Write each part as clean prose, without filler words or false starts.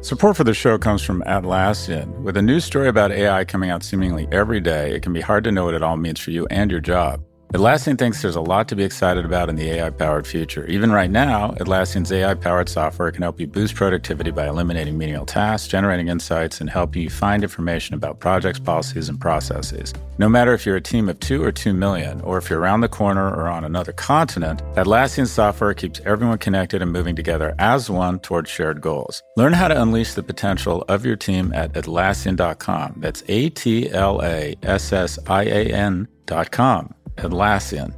Support for the show comes from Atlassian. With a news story about AI coming out seemingly every day, it can be hard to know what it all means for you and your job. Atlassian thinks there's a lot to be excited about in the AI-powered future. Even right now, Atlassian's AI-powered software can help you boost productivity by eliminating menial tasks, generating insights, and helping you find information about projects, policies, and processes. No matter if you're a team of 2 or 2 million, or if you're around the corner or on another continent, Atlassian software keeps everyone connected and moving together as one towards shared goals. Learn how to unleash the potential of your team at Atlassian.com. That's Atlassian.com. Atlassian.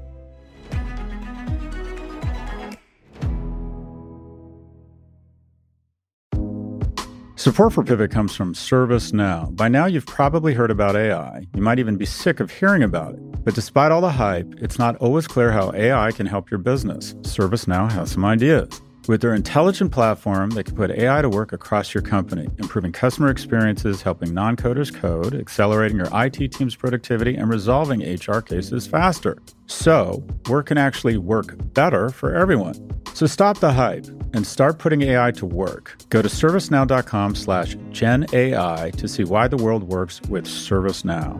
Support for Pivot comes from ServiceNow. By now, you've probably heard about AI. You might even be sick of hearing about it. But despite all the hype, it's not always clear how AI can help your business. ServiceNow has some ideas. With their intelligent platform, they can put AI to work across your company, improving customer experiences, helping non-coders code, accelerating your IT team's productivity, and resolving HR cases faster. So, work can actually work better for everyone. So stop the hype and start putting AI to work. Go to servicenow.com/GenAI to see why the world works with ServiceNow.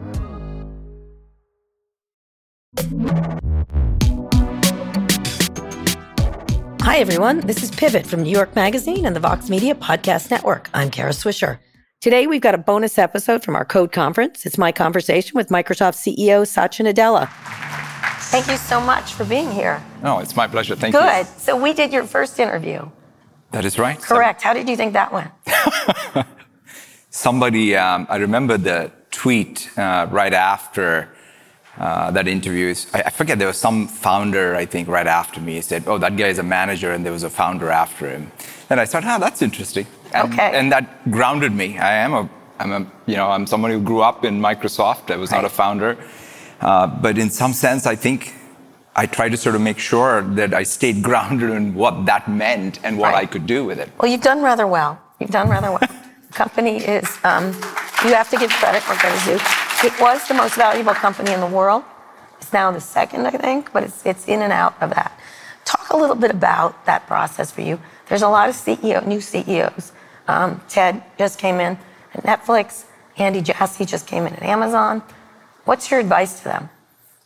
Hi, everyone. This is Pivot from New York Magazine and the Vox Media Podcast Network. I'm Kara Swisher. Today, we've got a bonus episode from our Code Conference. It's my conversation with Microsoft CEO Satya Nadella. Thank you so much for being here. No, it's my pleasure. Thank you. Good. So we did your first interview. That is right. Correct. How did you think that went? Somebody, I remember the tweet right after that interview. I forget, there was some founder, I think, right after me said, oh, that guy is a manager, and there was a founder after him. And I thought, that's interesting. And that grounded me. I'm someone who grew up in Microsoft. I was not a founder. But in some sense, I think I tried to sort of make sure that I stayed grounded in what that meant and what I could do with it. Well, you've done rather well. The company is, you have to give credit where credit is due. It was the most valuable company in the world. It's now the second, I think, but it's in and out of that. Talk a little bit about that process for you. There's a lot of new CEOs. Ted just came in at Netflix. Andy Jassy just came in at Amazon. What's your advice to them?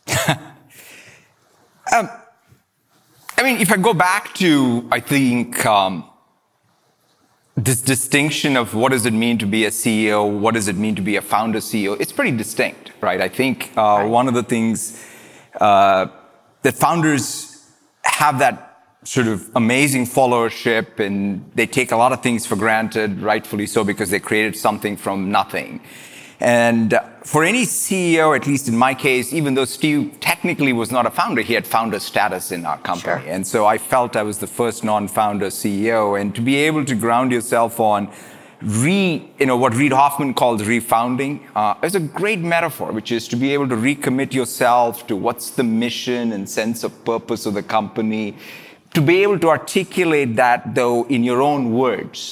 If I go back to, I think, this distinction of what does it mean to be a CEO, what does it mean to be a founder CEO, it's pretty distinct, right? I think one of the things that founders have that sort of amazing followership, and they take a lot of things for granted, rightfully so, because they created something from nothing. And for any CEO, at least in my case, even though Steve technically was not a founder, he had founder status in our company. Sure. And so I felt I was the first non-founder CEO. And to be able to ground yourself on what Reid Hoffman calls refounding, is a great metaphor, which is to be able to recommit yourself to what's the mission and sense of purpose of the company, to be able to articulate that, though, in your own words,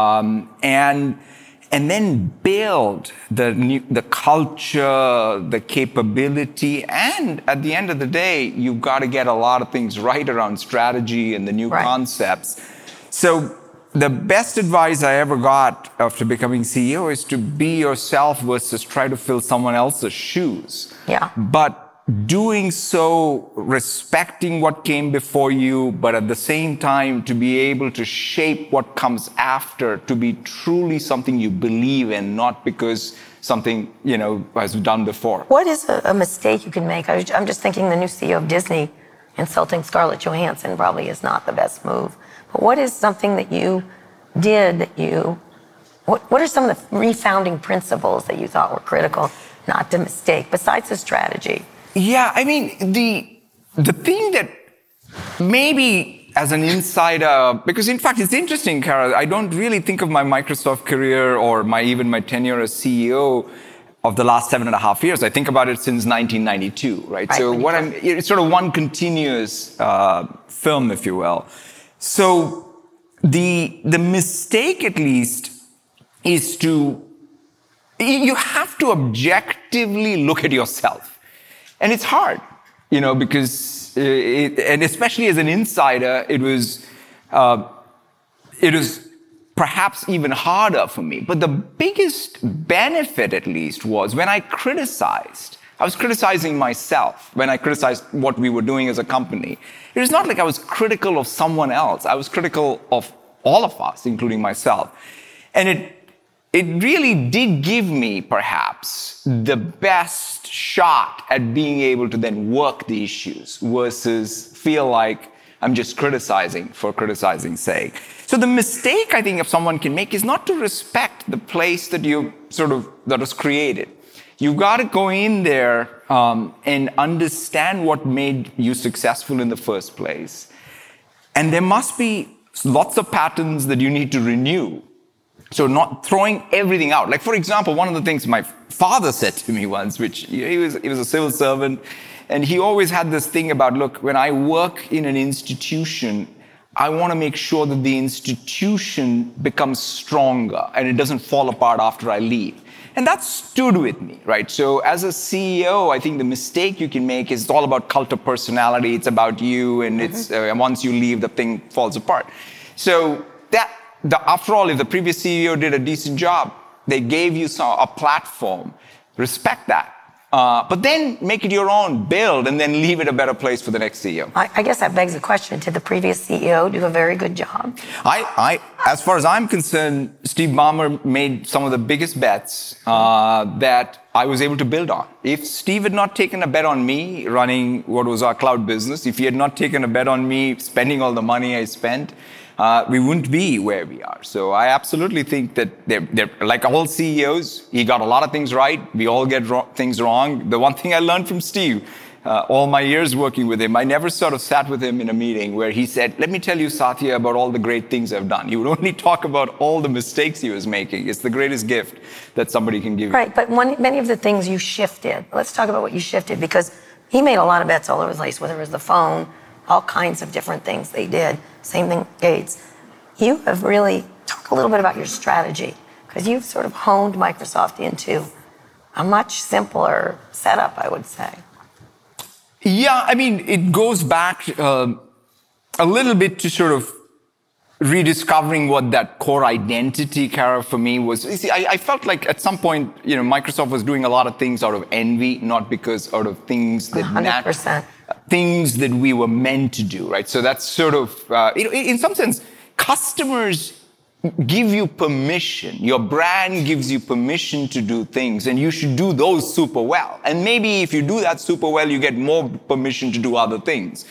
and then build the culture, the capability, and at the end of the day, you've got to get a lot of things right around strategy and the new concepts. So the best advice I ever got after becoming CEO is to be yourself versus try to fill someone else's shoes. Yeah. But doing so, respecting what came before you, but at the same time, to be able to shape what comes after to be truly something you believe in, not because something, was done before. What is a mistake you can make? I'm just thinking the new CEO of Disney insulting Scarlett Johansson probably is not the best move. But what is something that you did what are some of the refounding principles that you thought were critical not to mistake, besides the strategy? Yeah, the thing that maybe as an insider, because in fact, it's interesting, Kara, I don't really think of my Microsoft career or even my tenure as CEO of the last 7.5 years. I think about it since 1992, right? So it's sort of one continuous film, if you will. So the mistake, at least, is you have to objectively look at yourself. And it's hard, because, and especially as an insider, it was perhaps even harder for me. But the biggest benefit, at least, was when I was criticizing myself when I criticized what we were doing as a company. It was not like I was critical of someone else. I was critical of all of us, including myself. And it really did give me, perhaps, the best shot at being able to then work the issues versus feel like I'm just criticizing for criticizing's sake. So the mistake I think if someone can make is not to respect the place that that was created. You've got to go in there and understand what made you successful in the first place. And there must be lots of patterns that you need to renew. So not throwing everything out. Like, for example, one of the things my father said to me once, which he was a civil servant, and he always had this thing about, look, when I work in an institution, I want to make sure that the institution becomes stronger and it doesn't fall apart after I leave. And that stood with me, right? So as a CEO, I think the mistake you can make is it's all about cult of personality. It's about you, and it's once you leave, the thing falls apart. So after all, if the previous CEO did a decent job, they gave you a platform. Respect that. But then make it your own, build, and then leave it a better place for the next CEO. I guess that begs the question, did the previous CEO do a very good job? As far as I'm concerned, Steve Ballmer made some of the biggest bets that I was able to build on. If Steve had not taken a bet on me running what was our cloud business, if he had not taken a bet on me spending all the money I spent, we wouldn't be where we are. So I absolutely think that they're like all CEOs. He got a lot of things right. We all get things wrong. The one thing I learned from Steve, all my years working with him, I never sort of sat with him in a meeting where he said, let me tell you, Satya, about all the great things I've done. He would only talk about all the mistakes he was making. It's the greatest gift that somebody can give you. Right, but many of the things you shifted, let's talk about what you shifted, because he made a lot of bets all over the place, whether it was the phone, all kinds of different things they did. Same thing, Gates. You have really talked a little bit about your strategy, because you've sort of honed Microsoft into a much simpler setup, I would say. Yeah, I mean, it goes back a little bit to sort of rediscovering what that core identity, Kara, for me was. You see, I felt like at some point, Microsoft was doing a lot of things out of envy, not because out of things that 100%. Things that we were meant to do, right? So that's sort of, in some sense, customers give you permission. Your brand gives you permission to do things, and you should do those super well. And maybe if you do that super well, you get more permission to do other things.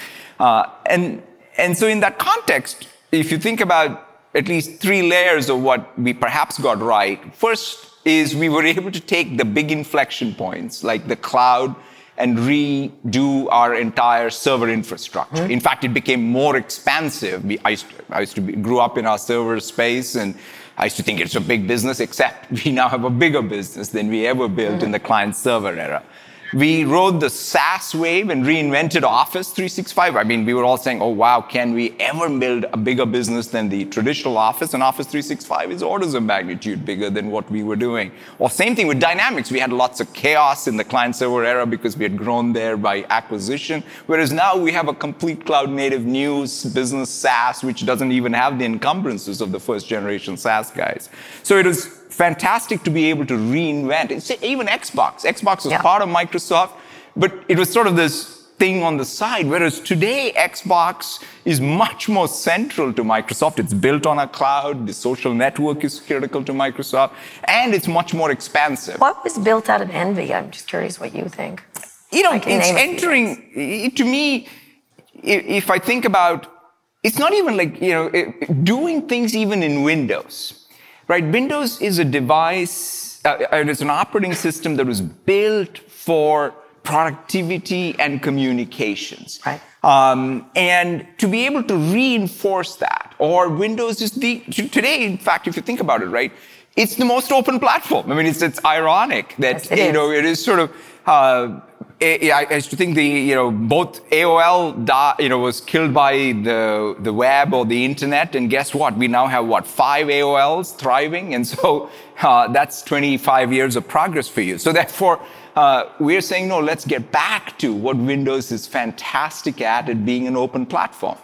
And so in that context, if you think about at least 3 layers of what we perhaps got right, first is we were able to take the big inflection points, like the cloud, and redo our entire server infrastructure. In fact, it became more expansive. I grew up in our server space, and I used to think it's a big business, except we now have a bigger business than we ever built in the client server era. We rode the SaaS wave and reinvented Office 365. I mean, we were all saying, oh, wow, can we ever build a bigger business than the traditional Office? And Office 365 is orders of magnitude bigger than what we were doing. Or same thing with Dynamics. We had lots of chaos in the client-server era because we had grown there by acquisition. Whereas now we have a complete cloud-native new business SaaS, which doesn't even have the encumbrances of the first-generation SaaS guys. So it was fantastic to be able to reinvent. Even Xbox was part of Microsoft, but it was sort of this thing on the side, whereas today Xbox is much more central to Microsoft. It's built on a cloud, the social network is critical to Microsoft, and it's much more expansive. What was built out of envy? I'm just curious what you think. It's entering, to me, if I think about, it's not even like, doing things even in Windows. Right, Windows is a device, it's an operating system that was built for productivity and communications. Right. And to be able to reinforce that, or Windows is today, in fact, if you think about it, right, it's the most open platform. I mean, it's ironic that, yes, it is sort of, I used to think both AOL was killed by the web or the internet, and guess what? We now have 5 AOLs thriving, and so that's 25 years of progress for you. So therefore, we're saying no. Let's get back to what Windows is fantastic at being an open platform,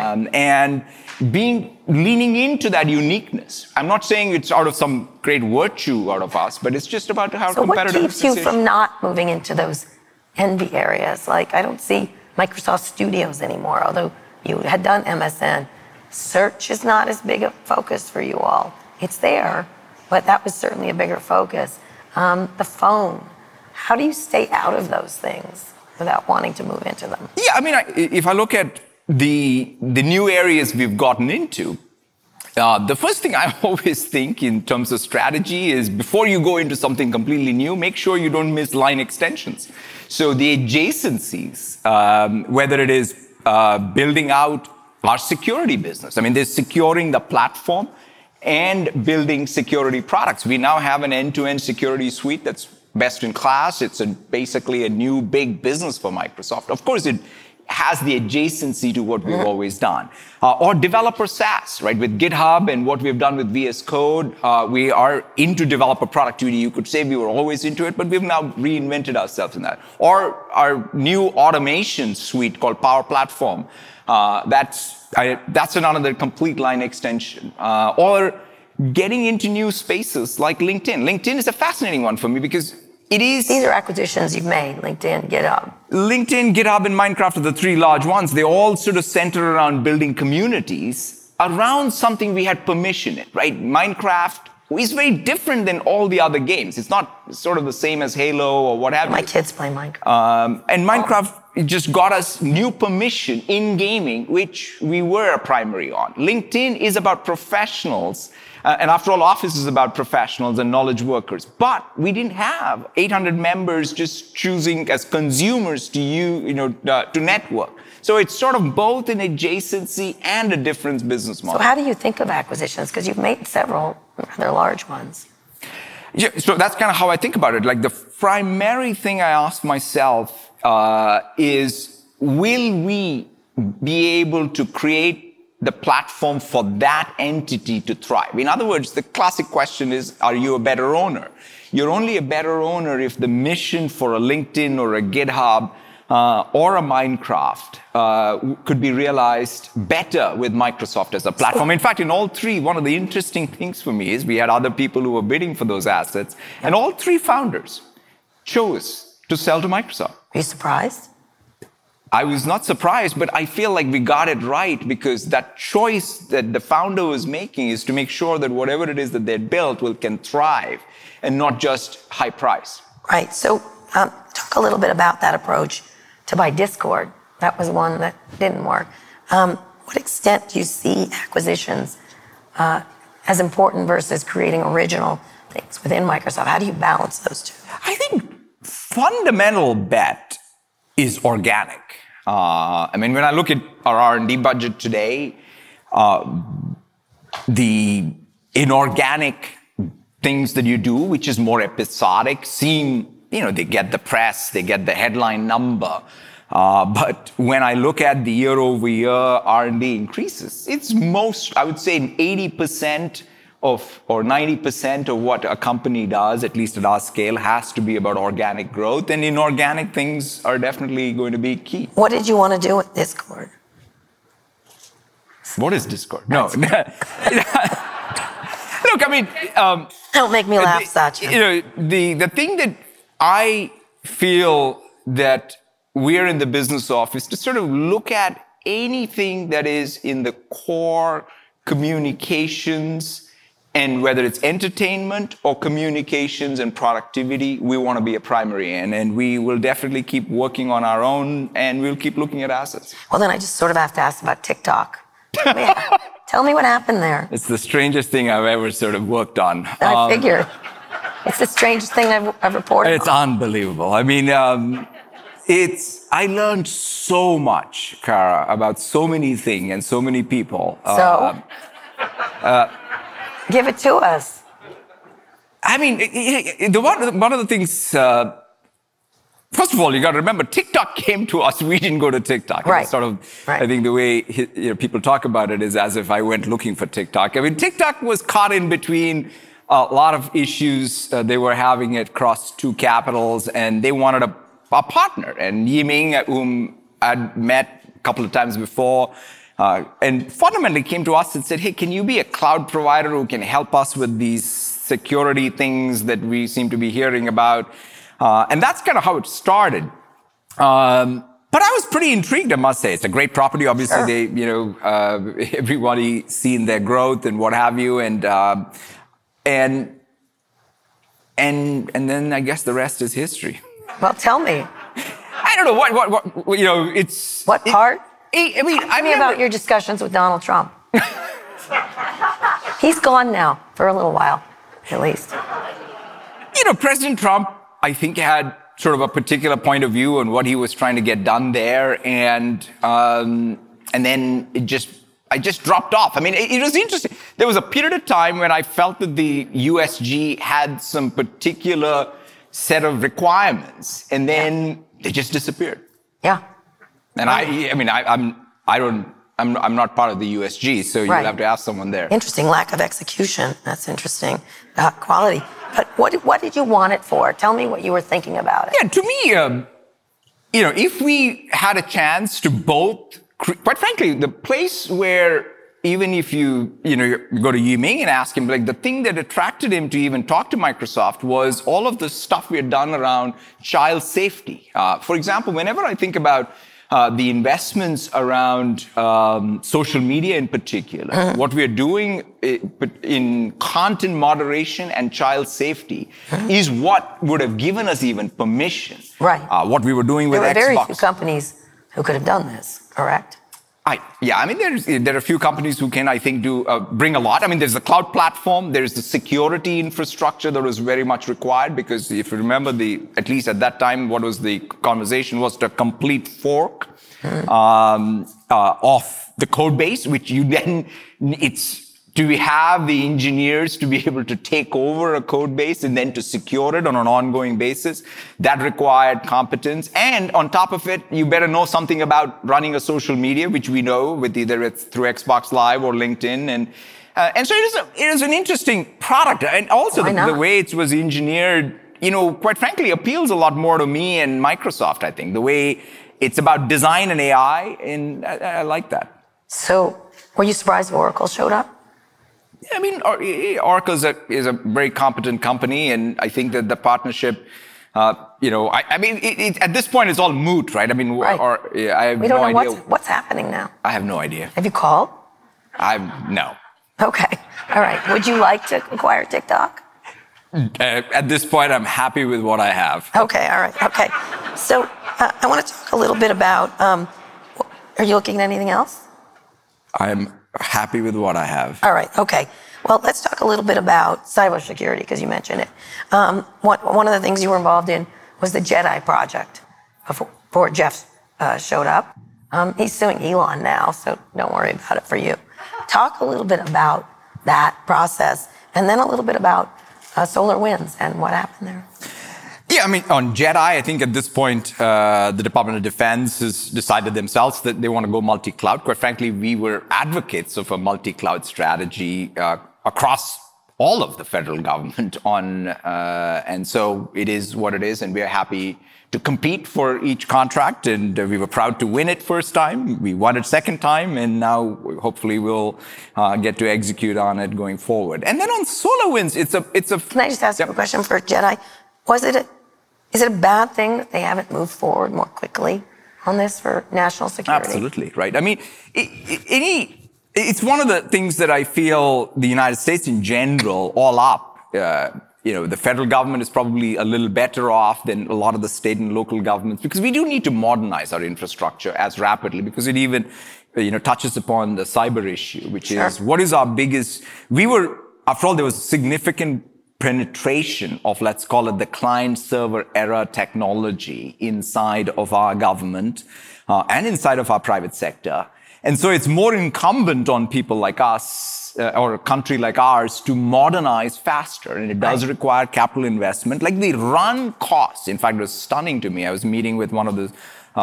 and leaning into that uniqueness. I'm not saying it's out of some great virtue out of us, but it's just about how competitive. So what keeps you from not moving into those envy areas? Like, I don't see Microsoft Studios anymore, although you had done MSN. Search is not as big a focus for you all. It's there, but that was certainly a bigger focus. The phone. How do you stay out of those things without wanting to move into them? Yeah, I mean, if I look at the new areas we've gotten into, the first thing I always think in terms of strategy is before you go into something completely new, make sure you don't miss line extensions. So the adjacencies, whether it is building out our security business, I mean, there's securing the platform and building security products. We now have an end-to-end security suite that's best in class. It's basically a new big business for Microsoft. Of course, it has the adjacency to what we've always done. Or developer SaaS, right? With GitHub and what we've done with VS Code, we are into developer productivity. You could say we were always into it, but we've now reinvented ourselves in that. Or our new automation suite called Power Platform. That's another complete line extension. Or getting into new spaces like LinkedIn. LinkedIn is a fascinating one for me because it is... These are acquisitions you've made, LinkedIn, GitHub. LinkedIn, GitHub, and Minecraft are the 3 large ones. They all sort of center around building communities around something we had permission in, right? Minecraft is very different than all the other games. It's not sort of the same as Halo or what have you. My kids play Minecraft. And Minecraft just got us new permission in gaming, which we were a primary on. LinkedIn is about professionals. And after all, Office is about professionals and knowledge workers. But we didn't have 800 members just choosing as consumers to network. So it's sort of both an adjacency and a different business model. So how do you think of acquisitions? Because you've made several rather large ones. Yeah, so that's kind of how I think about it. Like the primary thing I ask myself is, will we be able to create the platform for that entity to thrive? In other words, the classic question is, are you a better owner? You're only a better owner if the mission for a LinkedIn or a GitHub or a Minecraft could be realized better with Microsoft as a platform. In fact, in all 3, one of the interesting things for me is we had other people who were bidding for those assets, and all 3 founders chose to sell to Microsoft. Are you surprised? I was not surprised, but I feel like we got it right because that choice that the founder was making is to make sure that whatever it is that they built can thrive and not just high price. Right. So talk a little bit about that approach to buy Discord. That was one that didn't work. What extent do you see acquisitions as important versus creating original things within Microsoft? How do you balance those two? I think fundamental bet is organic. I mean, when I look at our R&D budget today, the inorganic things that you do, which is more episodic, they get the press, they get the headline number. But when I look at the year-over-year R&D increases, it's I would say 80% or 90% of what a company does, at least at our scale, has to be about organic growth. And inorganic things are definitely going to be key. What did you want to do with Discord? What is Discord? No. Look, I mean... Don't make me laugh, Satya. The thing that I feel that we're in the business of is to sort of look at anything that is in the core communications, and whether it's entertainment or communications and productivity, we want to be a primary in. And we will definitely keep working on our own, and we'll keep looking at assets. Well, then I just sort of have to ask about TikTok. Tell me what happened there. It's the strangest thing I've ever sort of worked on. I figure. It's the strangest thing I've reported. It's unbelievable. I mean, I learned so much, Kara, about so many things and so many people. So? Give it to us. I mean, one of the things first of all, you got to remember, TikTok came to us. We didn't go to TikTok. Right. It's sort of, I think the way people talk about it is as if I went looking for TikTok. I mean, TikTok was caught in between a lot of issues they were having across two capitals, and they wanted a partner. And Yiming, whom I'd met a couple of times before, and fundamentally came to us and said, hey, can you be a cloud provider who can help us with these security things that we seem to be hearing about? And that's kind of how it started. But I was pretty intrigued, I must say. It's a great property. Obviously, Sure. they, everybody seen their growth and what have you. And then I guess the rest is history. Well, tell me. I don't know what it's. What part? I mean, Tell me about your discussions with Donald Trump. He's gone now for a little while, at least. President Trump, I think, had sort of a particular point of view on what he was trying to get done there, and then I just dropped off. I mean, it was interesting. There was a period of time when I felt that the USG had some particular set of requirements, and then they just disappeared. Yeah. And I'm not part of the USG, so you'll have to ask someone there. Interesting lack of execution. That's interesting. Quality. But what did you want it for? Tell me what you were thinking about it. Yeah, to me, if we had a chance to both, quite frankly, the place where even if you go to Yiming and ask him, like the thing that attracted him to even talk to Microsoft was all of the stuff we had done around child safety. For example, whenever I think about the investments around social media in particular, what we are doing in content moderation and child safety is what would have given us even permission. Right. What we were doing with Xbox. There are very few companies who could have done this, correct? There are a few companies who can, I think, bring a lot. I mean, there's the cloud platform, there's the security infrastructure that was very much required, because if you remember, at least at that time, what was the conversation was the complete fork of the code base, which do we have the engineers to be able to take over a code base and then to secure it on an ongoing basis? That required competence. And on top of it, you better know something about running a social media, which we know with either it's through Xbox Live or LinkedIn. And so it is an interesting product. And also the way it was engineered, quite frankly, appeals a lot more to me and Microsoft, I think. The way it's about design and AI, and I like that. So were you surprised Oracle showed up? I mean, Oracle is a very competent company, and I think that the partnership, at this point, it's all moot, right? I mean, I have no idea. What's happening now. I have no idea. Have you called? No. Okay. All right. Would you like to acquire TikTok? At this point, I'm happy with what I have. Okay. All right. Okay. So I want to talk a little bit about, are you looking at anything else? I'm happy with what I have. All right. Okay. Well, let's talk a little bit about cybersecurity, because you mentioned it. One of the things you were involved in was the JEDI project before Jeff showed up. He's suing Elon now, so don't worry about it for you. Talk a little bit about that process, and then a little bit about SolarWinds and what happened there. Yeah, I mean, on JEDI, I think at this point, the Department of Defense has decided themselves that they want to go multi-cloud. Quite frankly, we were advocates of a multi-cloud strategy across all of the federal government and so it is what it is, and we are happy to compete for each contract, and we were proud to win it first time. We won it second time, and now hopefully we'll get to execute on it going forward. And then on SolarWinds, it's a. Can I just ask you a question for JEDI? Is it a bad thing that they haven't moved forward more quickly on this for national security? Absolutely, right. I mean, it's one of the things that I feel the United States in general, all up, the federal government is probably a little better off than a lot of the state and local governments, because we do need to modernize our infrastructure as rapidly, because it even, touches upon the cyber issue, which is what is our biggest, after all, there was significant penetration of, let's call it, the client-server era technology inside of our government and inside of our private sector. And so it's more incumbent on people like us or a country like ours to modernize faster. And it does require capital investment. Like the run costs, in fact, it was stunning to me. I was meeting with one of the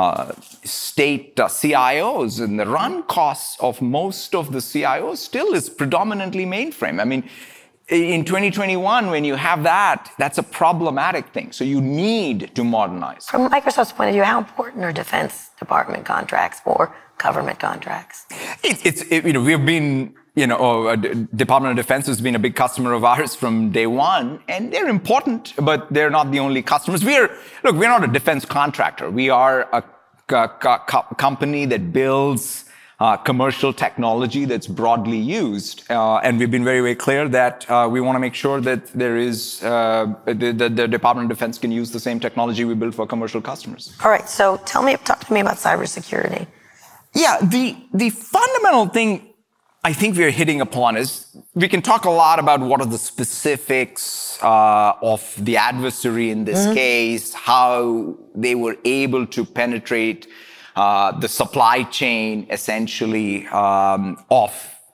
state CIOs, and the run costs of most of the CIOs still is predominantly mainframe. I mean, in 2021, when you have that, that's a problematic thing. So you need to modernize. From Microsoft's point of view, how important are Defense Department contracts or government contracts? We've been, Department of Defense has been a big customer of ours from day one, and they're important, but they're not the only customers. We're not a defense contractor. We are a company that builds commercial technology that's broadly used. And we've been very, very clear that we want to make sure that there is, the Department of Defense can use the same technology we build for commercial customers. All right, so talk to me about cybersecurity. Yeah, the fundamental thing I think we're hitting upon is we can talk a lot about what are the specifics of the adversary in this case, how they were able to penetrate the supply chain essentially of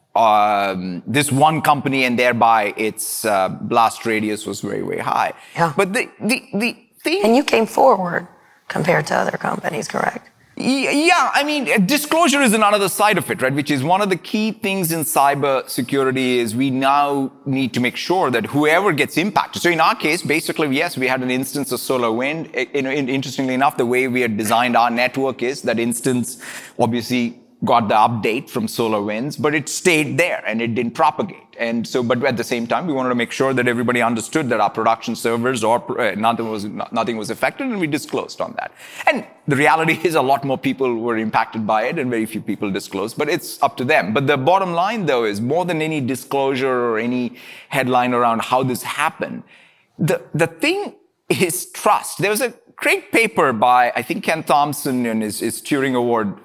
this one company, and thereby its blast radius was very, very high. Yeah. But the thing... And you came forward compared to other companies, correct? Yeah, I mean, disclosure is another side of it, right? Which is one of the key things in cyber security is we now need to make sure that whoever gets impacted. So in our case, basically, yes, we had an instance of SolarWinds. Interestingly enough, the way we had designed our network is that instance obviously got the update from SolarWinds, but it stayed there and it didn't propagate. And so, but at the same time, we wanted to make sure that everybody understood that our production servers or nothing was affected, and we disclosed on that. And the reality is a lot more people were impacted by it and very few people disclosed, but it's up to them. But the bottom line, though, is more than any disclosure or any headline around how this happened, the thing is trust. There was a great paper by, I think, Ken Thompson in his Turing Award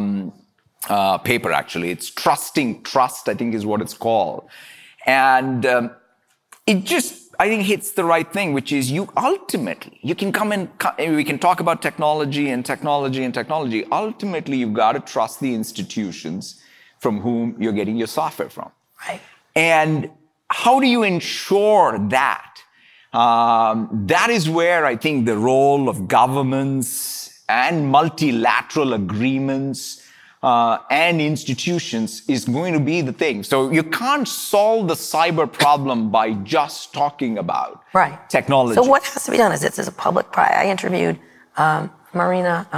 paper, actually. It's Trusting Trust, I think is what it's called. And it just, I think, hits the right thing, which is you can come in, we can talk about technology. Ultimately, you've got to trust the institutions from whom you're getting your software from. Right. And how do you ensure that? That is where I think the role of governments and multilateral agreements and institutions is going to be the thing. So you can't solve the cyber problem by just talking about technology. So what has to be done is it's a public-private. I interviewed Mariana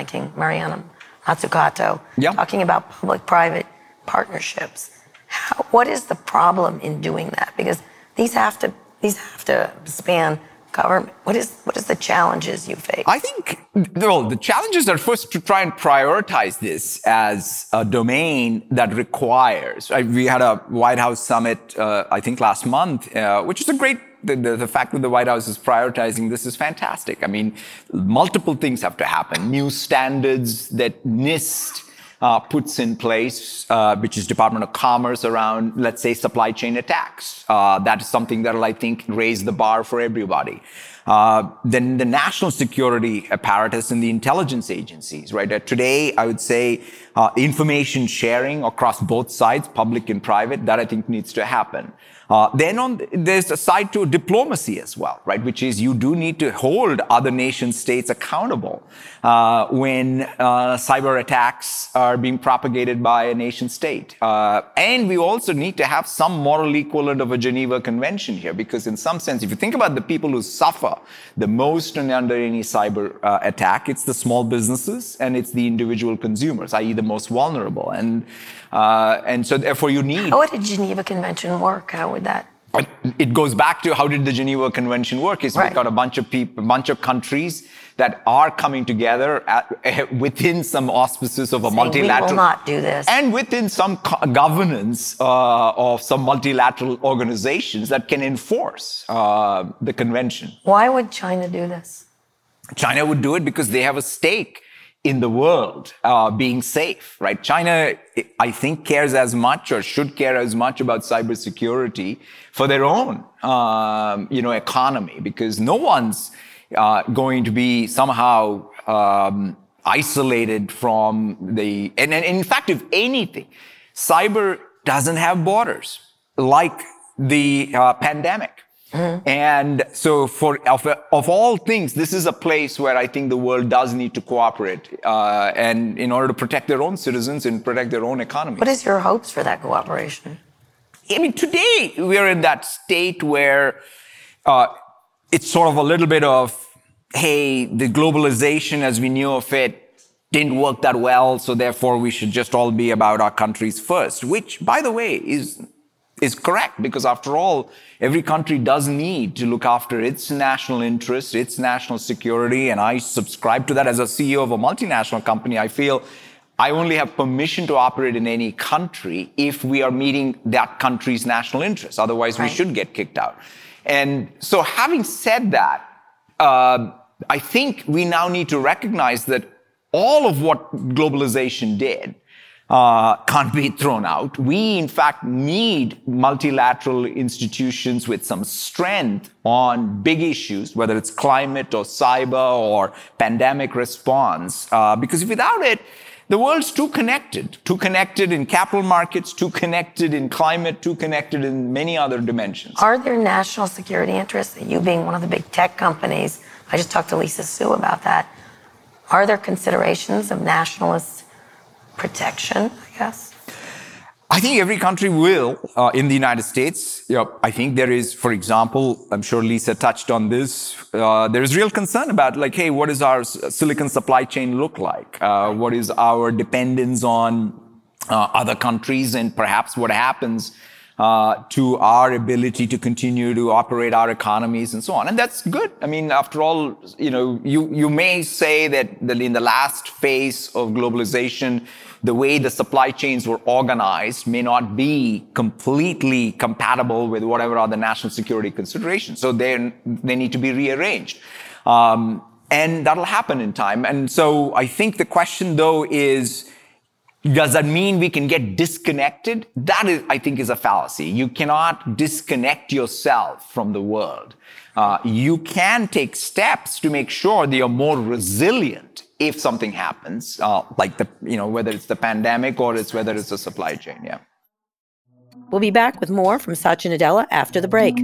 Mazzucato talking about public-private partnerships. What is the problem in doing that? Because these have to span government. What is the challenges you face? I think, well, the challenges are first to try and prioritize this as a domain that requires. We had a White House summit, I think last month, which is a great. The fact that the White House is prioritizing this is fantastic. I mean, multiple things have to happen. New standards that NIST puts in place, which is Department of Commerce, around, let's say, supply chain attacks. That is something that will, I think, raise the bar for everybody. Then the national security apparatus and the intelligence agencies, right? Today, I would say information sharing across both sides, public and private, that I think needs to happen. Then there's a side to diplomacy as well, right? Which is you do need to hold other nation states accountable when cyber attacks are being propagated by a nation state. And we also need to have some moral equivalent of a Geneva Convention here, because in some sense, if you think about the people who suffer the most under any cyber attack, it's the small businesses and it's the individual consumers, i.e. the most vulnerable. And so therefore you need... How would a Geneva Convention work? How would that... It goes back to how did the Geneva Convention work? We've got a bunch of people, a bunch of countries that are coming together within some auspices of a multilateral... We will not do this. And within some governance of some multilateral organizations that can enforce the convention. Why would China do this? China would do it because they have a stake in the world being safe, right? China, I think, cares as much or should care as much about cybersecurity for their own, economy, because no one's going to be somehow isolated from the... And in fact, if anything, cyber doesn't have borders, like the pandemic. And so of all things, this is a place where I think the world does need to cooperate and in order to protect their own citizens and protect their own economy. What is your hopes for that cooperation? I mean, today we are in that state where it's sort of a little bit of, hey, the globalization as we knew of it didn't work that well, so therefore we should just all be about our countries first, which, by the way, is correct, because after all, every country does need to look after its national interests, its national security, and I subscribe to that. As a CEO of a multinational company, I feel I only have permission to operate in any country if we are meeting that country's national interests. Otherwise, we should get kicked out. And so having said that, I think we now need to recognize that all of what globalization did can't be thrown out. We, in fact, need multilateral institutions with some strength on big issues, whether it's climate or cyber or pandemic response, because without it, the world's too connected in capital markets, too connected in climate, too connected in many other dimensions. Are there national security interests, you being one of the big tech companies? I just talked to Lisa Su about that. Are there considerations of nationalist protection, I guess? I think every country will. In the United States, I think there is, for example, I'm sure Lisa touched on this, there is real concern about, like, hey, what does our silicon supply chain look like? What is our dependence on other countries, and perhaps what happens to our ability to continue to operate our economies and so on. And that's good. I mean, after all, you may say that in the last phase of globalization, the way the supply chains were organized may not be completely compatible with whatever other national security considerations. So they need to be rearranged. And that'll happen in time. And so I think the question, though, is, does that mean we can get disconnected? That is, I think, is a fallacy. You cannot disconnect yourself from the world. You can take steps to make sure that you're more resilient if something happens, like whether it's the pandemic or whether it's the supply chain. Yeah. We'll be back with more from Satya Nadella after the break.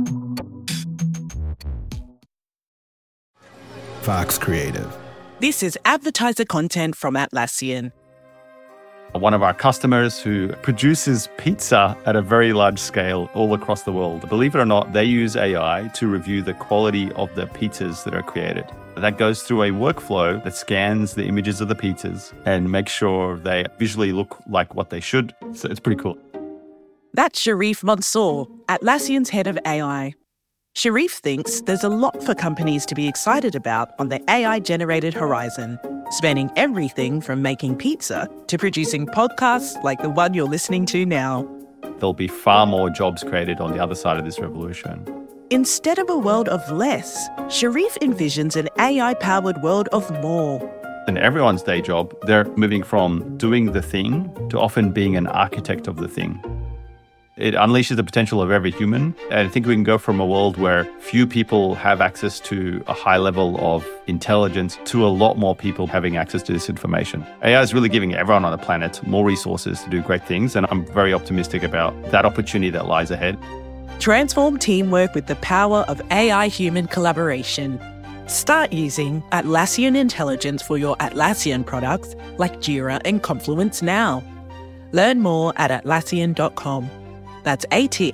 Fox Creative. This is advertiser content from Atlassian. One of our customers who produces pizza at a very large scale all across the world. Believe it or not, they use AI to review the quality of the pizzas that are created. That goes through a workflow that scans the images of the pizzas and makes sure they visually look like what they should. So it's pretty cool. That's Sharif Mansour, Atlassian's head of AI. Sharif thinks there's a lot for companies to be excited about on the AI-generated horizon, spanning everything from making pizza to producing podcasts like the one you're listening to now. There'll be far more jobs created on the other side of this revolution. Instead of a world of less, Sharif envisions an AI-powered world of more. In everyone's day job, they're moving from doing the thing to often being an architect of the thing. It unleashes the potential of every human. And I think we can go from a world where few people have access to a high level of intelligence to a lot more people having access to this information. AI is really giving everyone on the planet more resources to do great things. And I'm very optimistic about that opportunity that lies ahead. Transform teamwork with the power of AI-human collaboration. Start using Atlassian Intelligence for your Atlassian products like Jira and Confluence now. Learn more at Atlassian.com. That's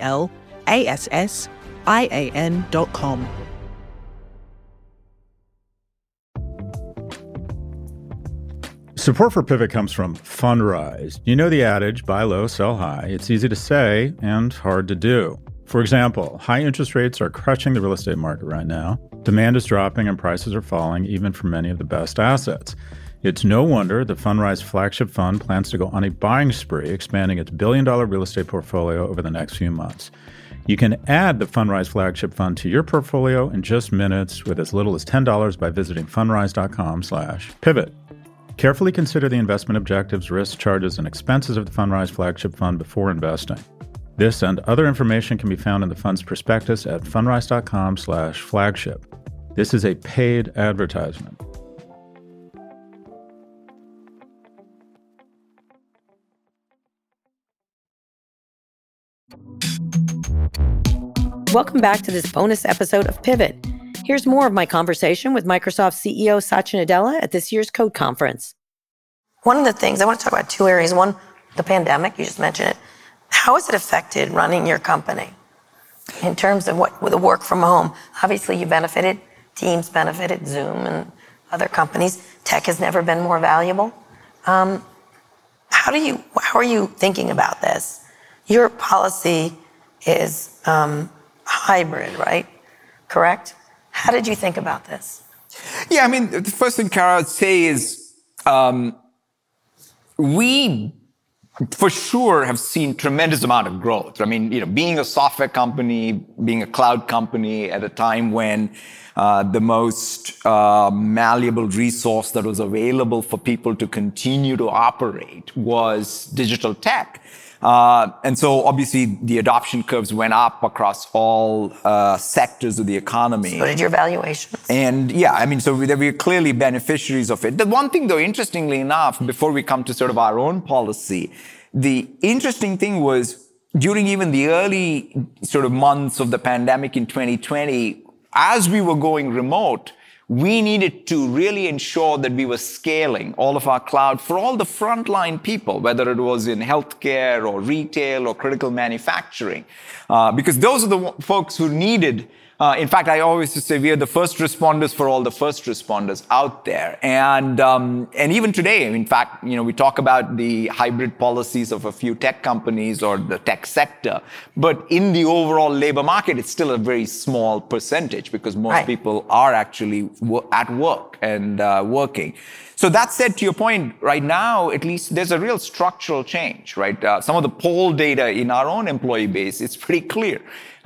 ATLASSIAN.com. Support for Pivot comes from Fundrise. You know the adage, buy low, sell high. It's easy to say and hard to do. For example, high interest rates are crushing the real estate market right now. Demand is dropping and prices are falling, even for many of the best assets. It's no wonder the Fundrise flagship fund plans to go on a buying spree, expanding its billion-dollar real estate portfolio over the next few months. You can add the Fundrise flagship fund to your portfolio in just minutes with as little as $10 by visiting fundrise.com/pivot. Carefully consider the investment objectives, risks, charges, and expenses of the Fundrise flagship fund before investing. This and other information can be found in the fund's prospectus at fundrise.com/flagship. This is a paid advertisement. Welcome back to this bonus episode of Pivot. Here's more of my conversation with Microsoft CEO Satya Nadella at this year's Code Conference. One of the things, I want to talk about two areas. One, the pandemic, you just mentioned it. How has it affected running your company in terms of with the work from home? Obviously, you benefited, Teams benefited, Zoom and other companies. Tech has never been more valuable. How are you thinking about this? Your policy is hybrid, right? Correct? How did you think about this? Yeah, I mean, the first thing, Kara, I'd say is we, for sure, have seen tremendous amount of growth. I mean, being a software company, being a cloud company at a time when the most malleable resource that was available for people to continue to operate was digital tech. And so obviously the adoption curves went up across all sectors of the economy. So did your valuations. And yeah, I mean, so we're clearly beneficiaries of it. The one thing though, interestingly enough, before we come to sort of our own policy, the interesting thing was during even the early sort of months of the pandemic in 2020, as we were going remote, we needed to really ensure that we were scaling all of our cloud for all the frontline people, whether it was in healthcare or retail or critical manufacturing, because those are the folks who needed. In fact, I always say we are the first responders for all the first responders out there. And even today, in fact, we talk about the hybrid policies of a few tech companies or the tech sector, but in the overall labor market, it's still a very small percentage because most people are actually at work and working. So that said, to your point, right now, at least there's a real structural change, right? Some of the poll data in our own employee base, it's pretty clear.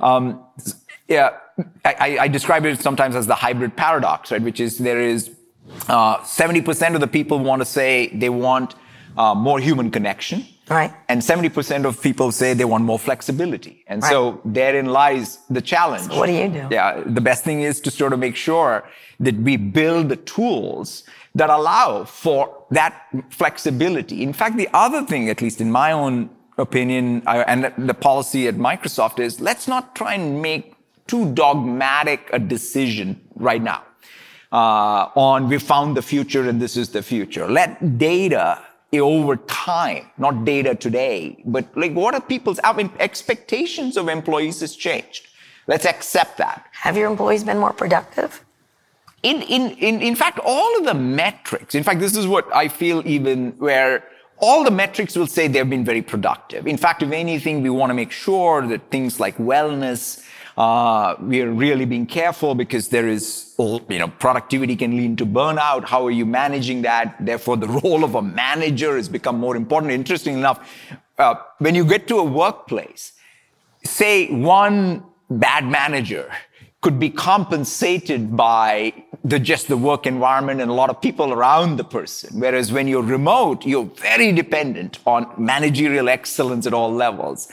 I describe it sometimes as the hybrid paradox, right? Which is there is 70% of the people want to say they want more human connection. Right. And 70% of people say they want more flexibility. And so therein lies the challenge. So what do you do? Yeah. The best thing is to sort of make sure that we build the tools that allow for that flexibility. In fact, the other thing, at least in my own opinion, and the policy at Microsoft is let's not try and make too dogmatic a decision right now on we found the future and this is the future. Let data over time, not data today, but like what are people's expectations of employees has changed. Let's accept that. Have your employees been more productive? In fact, all of the metrics, in fact, this is what I feel even where all the metrics will say they've been very productive. In fact, if anything, we want to make sure that things like wellness, we are really being careful because there is, productivity can lead to burnout. How are you managing that? Therefore, the role of a manager has become more important. Interesting enough, when you get to a workplace, say one bad manager could be compensated by just the work environment and a lot of people around the person. Whereas when you're remote, you're very dependent on managerial excellence at all levels.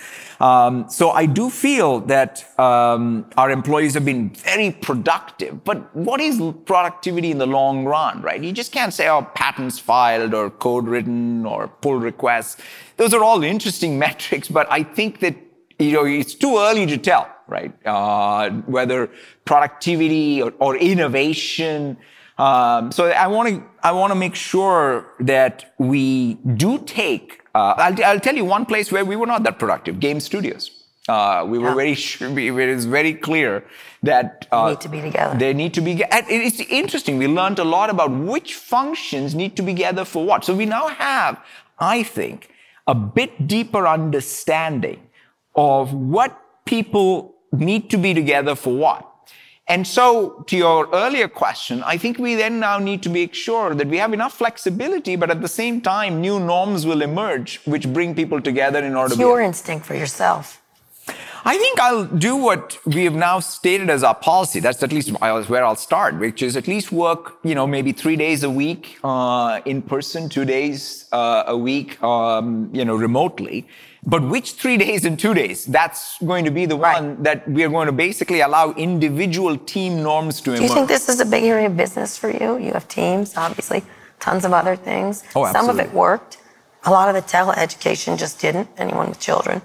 So I do feel that our employees have been very productive. But what is productivity in the long run, right? You just can't say, patents filed or code written or pull requests. Those are all interesting metrics, but I think that it's too early to tell, right? Whether productivity or innovation. So I want to make sure that we do take. I'll tell you one place where we were not that productive: game studios. We were it is very clear that they need to be together. They need to be. It's interesting. We learned a lot about which functions need to be together for what. So we now have, I think, a bit deeper understanding of what people need to be together for what. And so, to your earlier question, I think we then now need to make sure that we have enough flexibility, but at the same time, new norms will emerge which bring people together in order to be... Your instinct for yourself. I think I'll do what we have now stated as our policy. That's at least where I'll start, which is at least work, maybe 3 days a week in person, 2 days a week, remotely. But which 3 days and 2 days? That's going to be the one that we are going to basically allow individual team norms to emerge. Do you think this is a big area of business for you? You have teams, obviously, tons of other things. Oh, absolutely. Some of it worked. A lot of the teleeducation just didn't, anyone with children.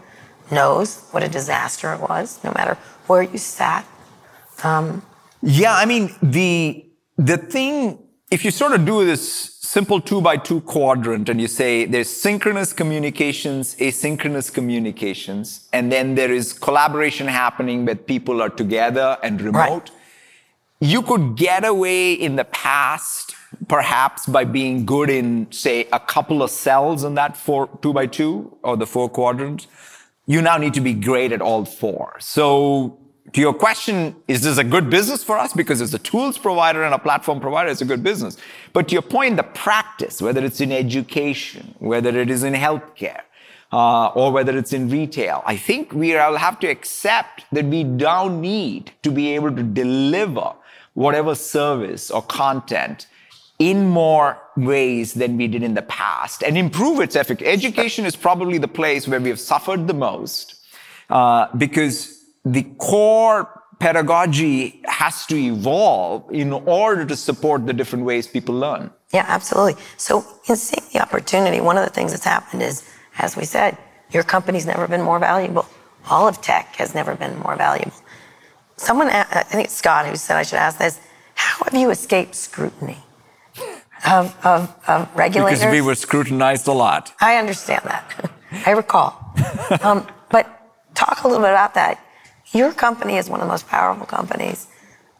knows what a disaster it was, no matter where you sat. Yeah, I mean, the thing, if you sort of do this simple 2x2 quadrant and you say there's synchronous communications, asynchronous communications, and then there is collaboration happening where people are together and remote, Right. You could get away in the past, perhaps by being good in, say, a couple of cells in that 2x2 or the 4 quadrants. You now need to be great at all 4. So to your question, is this a good business for us? Because as a tools provider and a platform provider, it's a good business. But to your point, the practice, whether it's in education, whether it is in healthcare, or whether it's in retail, I think we'll have to accept that we now need to be able to deliver whatever service or content in more ways than we did in the past and improve its efficacy. Education is probably the place where we have suffered the most because the core pedagogy has to evolve in order to support the different ways people learn. Yeah, absolutely. So in seeing the opportunity, one of the things that's happened is, as we said, your company's never been more valuable. All of tech has never been more valuable. Someone, I think it's Scott who said I should ask this, how have you escaped scrutiny of regulators? Because we were scrutinized a lot. I understand that. I recall. But talk a little bit about that. Your company is one of the most powerful companies.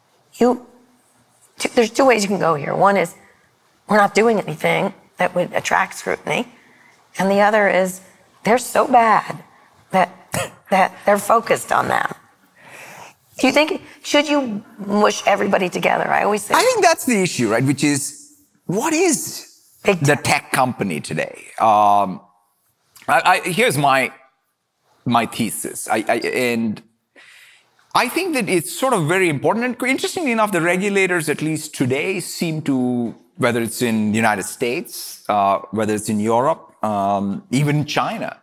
There's 2 ways you can go here. One is we're not doing anything that would attract scrutiny. And the other is they're so bad that they're focused on them. Do you think, should you mush everybody together? I always say. I think that's the issue, right? Which is, what is the tech company today? Here's my thesis. And I think that it's sort of very important. And interestingly enough, the regulators, at least today, seem to, whether it's in the United States, whether it's in Europe, even China,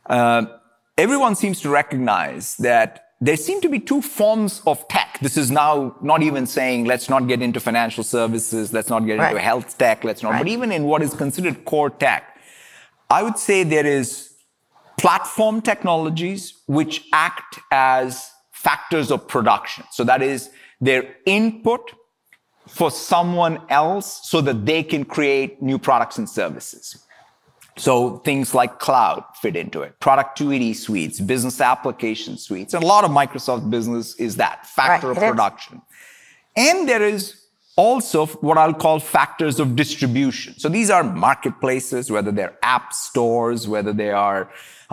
everyone seems to recognize that there seem to be 2 forms of tech. This is now not even saying, let's not get into financial services, let's not get into health tech, but even in what is considered core tech, I would say there is platform technologies which act as factors of production. So that is their input for someone else so that they can create new products and services. So things like cloud fit into it, productivity suites, business application suites, and a lot of Microsoft business is that factor of production. And there is also what I'll call factors of distribution. So these are marketplaces, whether they're app stores, whether they are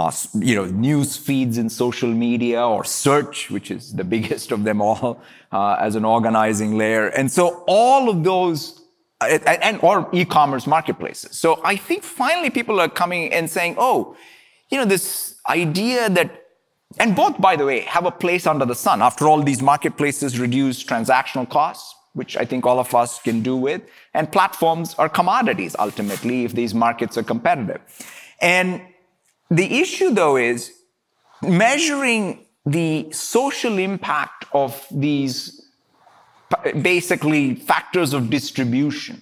news feeds in social media, or search, which is the biggest of them all as an organizing layer. And so all of those, or e-commerce marketplaces. So I think finally people are coming and saying, this idea that, and both, by the way, have a place under the sun. After all, these marketplaces reduce transactional costs, which I think all of us can do with. And platforms are commodities, ultimately, if these markets are competitive. And the issue, though, is measuring the social impact of these basically factors of distribution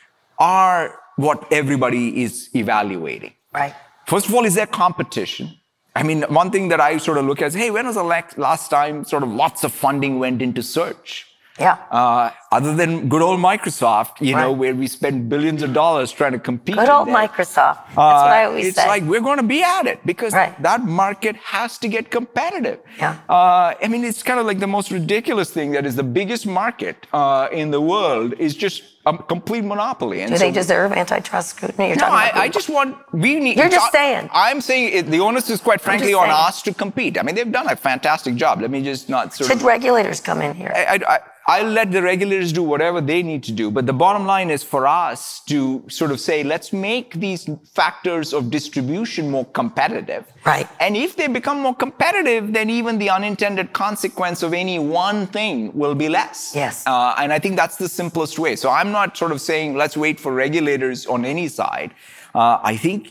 are what everybody is evaluating. Right. First of all, is there competition? I mean, one thing that I sort of look at is, hey, when was the last time sort of lots of funding went into search? Yeah. Other than good old Microsoft, where we spend billions of dollars trying to compete. Good old Microsoft. That's what I always say. It's like we're going to be at it because that market has to get competitive. Yeah. I mean, it's kind of like the most ridiculous thing that is the biggest market in the world is just a complete monopoly. And do they deserve antitrust scrutiny? I just want, we need. You're just saying. I'm saying the onus is quite frankly on us to compete. I mean, they've done a fantastic job. Let me just not sort of. Should regulators come in here? I'll let the regulators do whatever they need to do. But the bottom line is for us to sort of say, let's make these factors of distribution more competitive. Right. And if they become more competitive, then even the unintended consequence of any one thing will be less. Yes. And I think that's the simplest way. So I'm not sort of saying, let's wait for regulators on any side. I think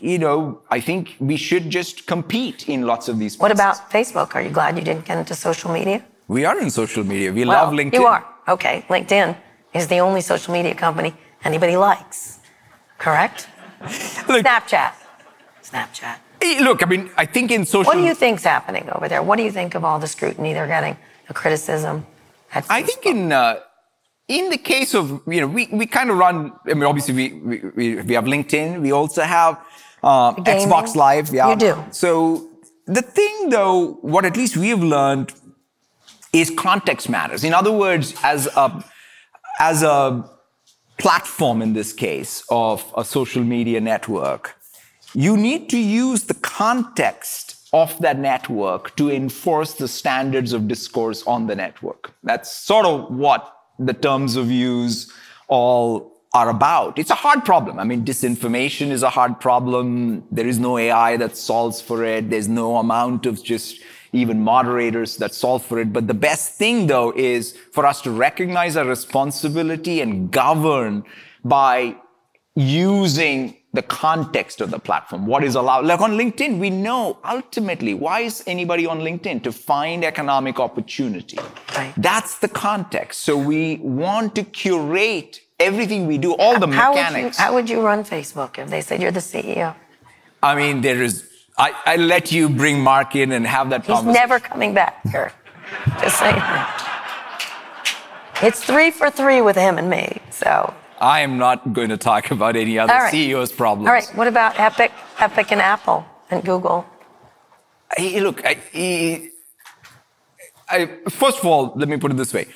we should just compete in lots of these places. What about Facebook? Are you glad you didn't get into social media? We are in social media. We love LinkedIn. You are. Okay. LinkedIn is the only social media company anybody likes. Correct? Look, Snapchat. Look, I mean, I think in social... What do you think's happening over there? What do you think of all the scrutiny they're getting, the criticism at Facebook? I think in the case of, we kind of run, I mean, obviously we have LinkedIn. We also have Xbox Live. Yeah. You do. So the thing, though, what at least we've learned is context matters. In other words, as a platform, in this case, of a social media network, you need to use the context of that network to enforce the standards of discourse on the network. That's sort of what the terms of use all are about. It's a hard problem. I mean, disinformation is a hard problem. There is no AI that solves for it. There's no amount of just even moderators that solve for it. But the best thing, though, is for us to recognize our responsibility and govern by using the context of the platform. What is allowed? Like on LinkedIn, we know ultimately, why is anybody on LinkedIn? To find economic opportunity. Right. That's the context. So we want to curate everything we do, all the mechanics. How would you run Facebook if they said you're the CEO? I mean, I let you bring Mark in and have that conversation. He's never coming back here. Just saying. It's 3 for 3 with him and me, so. I am not going to talk about any other CEO's problems. All right, what about Epic and Apple and Google? Look, first of all, let me put it this way.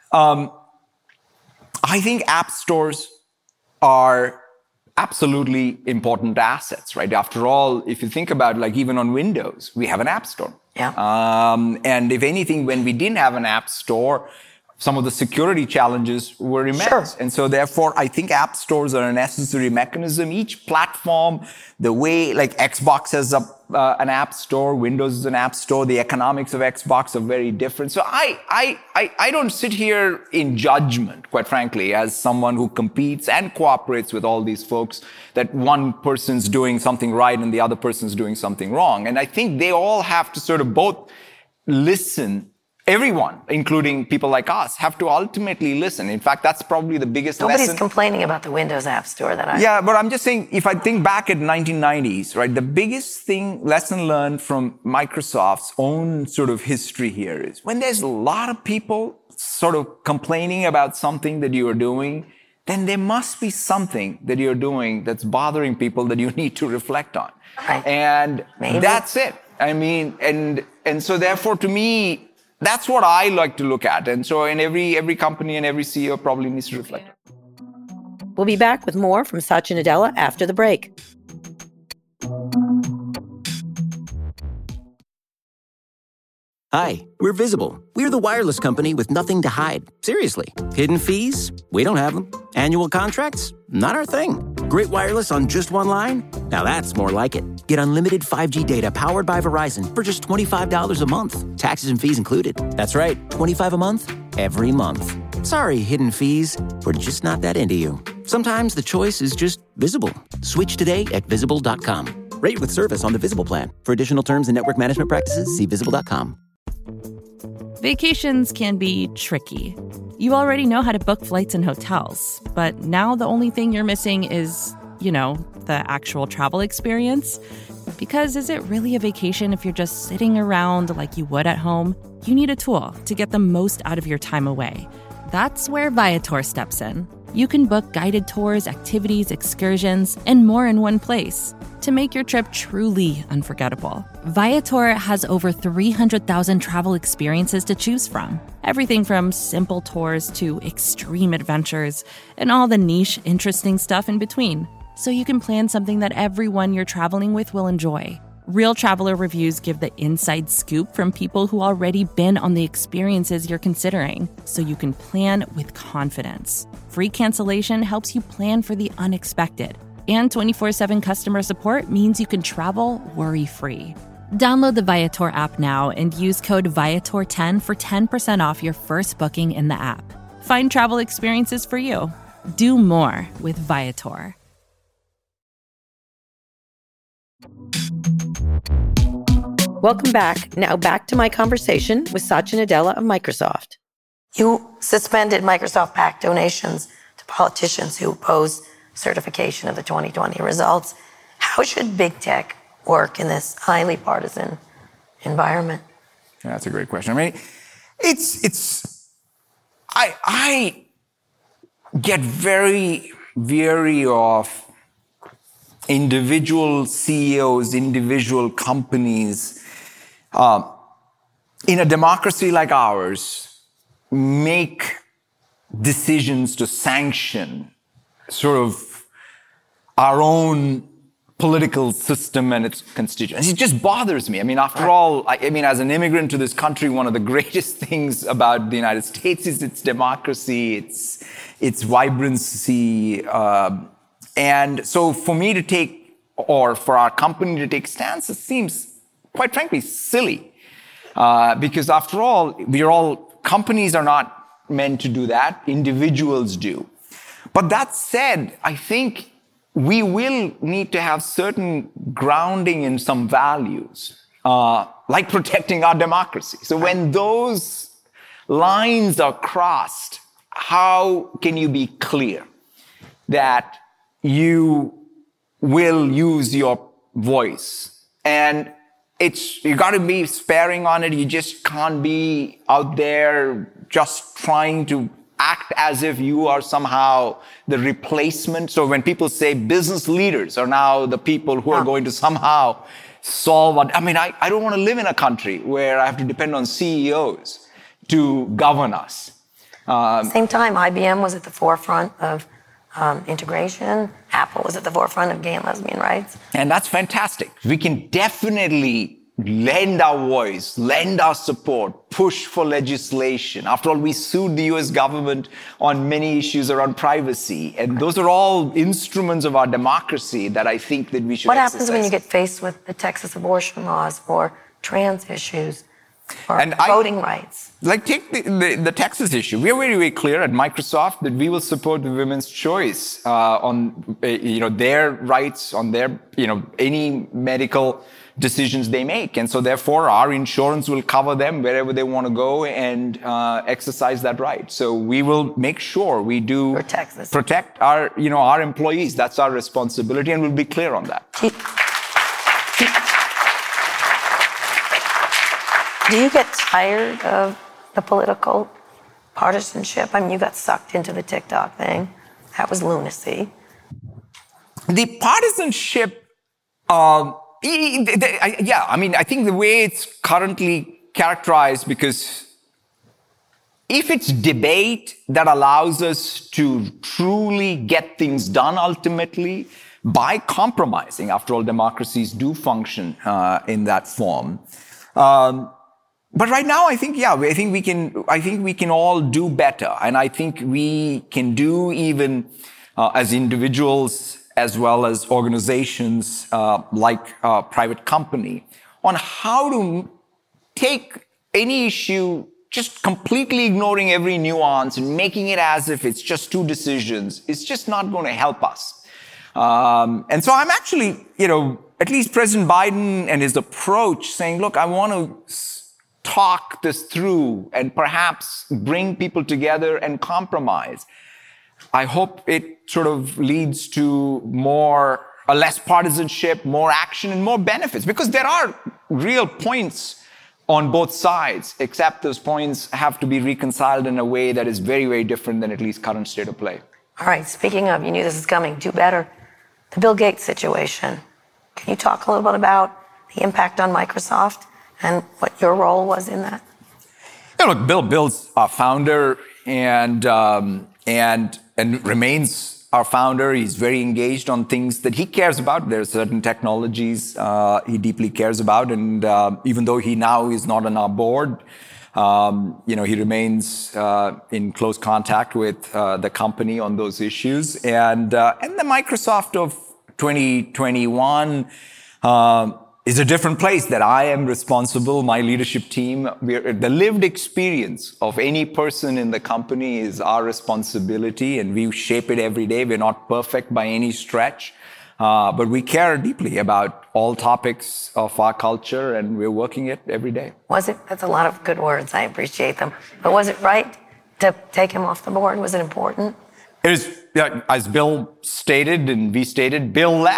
I think app stores are absolutely important assets, right? After all, if you think about, like, even on Windows, we have an app store. Yeah. And if anything, when we didn't have an app store, some of the security challenges were immense. Sure. And so therefore, I think app stores are a necessary mechanism. Each platform, the way, like Xbox has an app store, Windows is an app store, the economics of Xbox are very different. So I don't sit here in judgment, quite frankly, as someone who competes and cooperates with all these folks, that one person's doing something right and the other person's doing something wrong. And I think they all have to sort of both listen. Everyone, including people like us, have to ultimately listen. In fact, that's probably the biggest lesson. Nobody's complaining about the Windows App Store that I... Yeah, but I'm just saying, if I think back at 1990s, right, the biggest lesson learned from Microsoft's own sort of history here is when there's a lot of people sort of complaining about something that you are doing, then there must be something that you're doing that's bothering people that you need to reflect on. Right. And Maybe. That's it. I mean, and so therefore, to me, that's what I like to look at. And so in every company and every CEO probably needs to reflect. We'll be back with more from Satya Nadella after the break. Hi, we're Visible. We're the wireless company with nothing to hide. Seriously. Hidden fees? We don't have them. Annual contracts? Not our thing. Great wireless on just one line? Now that's more like it. Get unlimited 5G data powered by Verizon for just $25 a month. Taxes and fees included. That's right, $25 a month, every month. Sorry, hidden fees. We're just not that into you. Sometimes the choice is just Visible. Switch today at Visible.com. Rate with service on the Visible plan. For additional terms and network management practices, see Visible.com. Vacations can be tricky. You already know how to book flights and hotels, but now the only thing you're missing is, the actual travel experience. Because is it really a vacation if you're just sitting around like you would at home? You need a tool to get the most out of your time away. That's where Viator steps in. You can book guided tours, activities, excursions, and more in one place to make your trip truly unforgettable. Viator has over 300,000 travel experiences to choose from. Everything from simple tours to extreme adventures and all the niche, interesting stuff in between. So you can plan something that everyone you're traveling with will enjoy. Real traveler reviews give the inside scoop from people who already been on the experiences you're considering, so you can plan with confidence. Free cancellation helps you plan for the unexpected. And 24/7 customer support means you can travel worry-free. Download the Viator app now and use code Viator10 for 10% off your first booking in the app. Find travel experiences for you. Do more with Viator. Welcome back. Now back to my conversation with Satya Nadella of Microsoft. You suspended Microsoft PAC donations to politicians who oppose certification of the 2020 results. How should big tech work in this highly partisan environment? Yeah, that's a great question. I mean, I get very weary of individual CEOs, individual companies, in a democracy like ours, make decisions to sanction sort of our own political system and its constituents. It just bothers me. I mean, after all, I mean, as an immigrant to this country, one of the greatest things about the United States is its democracy, its vibrancy. And so for me to take, or for our company to take stances seems, quite frankly, silly. Because after all, companies are not meant to do that. Individuals do. But that said, I think we will need to have certain grounding in some values, like protecting our democracy. So when those lines are crossed, how can you be clear that you will use your voice? And you got to be sparing on it. You just can't be out there just trying to act as if you are somehow the replacement. So when people say business leaders are now the people who are going to somehow solve what, I mean, I don't want to live in a country where I have to depend on CEOs to govern us. Same time, IBM was at the forefront of integration. Apple was at the forefront of gay and lesbian rights. And that's fantastic. We can definitely lend our voice, lend our support, push for legislation. After all, we sued the US government on many issues around privacy. And those are all instruments of our democracy that I think that we should exercise. What happens when you get faced with the Texas abortion laws or trans issues or voting rights? Like take the Texas issue. We are very, very clear at Microsoft that we will support the women's choice on their rights, on their any medical decisions they make. And so therefore our insurance will cover them wherever they want to go and exercise that right. So we will make sure we do protect our our employees. That's our responsibility, and we'll be clear on that. Do you get tired of the political partisanship? I mean, you got sucked into the TikTok thing. That was lunacy. The partisanship, I mean, I think the way it's currently characterized, because if it's debate that allows us to truly get things done ultimately by compromising, after all, democracies do function in that form. But right now, I think we can all do better. And I think we can do even as individuals as well as organizations like a private company on how to take any issue, just completely ignoring every nuance and making it as if it's just two decisions. It's just not going to help us. And so I'm actually, at least President Biden and his approach saying, look, I want to talk this through and perhaps bring people together and compromise. I hope it sort of leads to less partisanship, more action, and more benefits, because there are real points on both sides, except those points have to be reconciled in a way that is very, very different than at least current state of play. All right, speaking of, you knew this is coming, do better. The Bill Gates situation. Can you talk a little bit about the impact on Microsoft and what your role was in that? Yeah, look, Bill's our founder and remains our founder. He's very engaged on things that he cares about. There are certain technologies he deeply cares about, and even though he now is not on our board, he remains in close contact with the company on those issues. And the Microsoft of 2021 is a different place that I am responsible, my leadership team. The lived experience of any person in the company is our responsibility, and we shape it every day. We're not perfect by any stretch, but we care deeply about all topics of our culture, and we're working it every day. That's a lot of good words. I appreciate them. But was it right to take him off the board? Was it important? It is, as Bill stated and we stated, Bill left.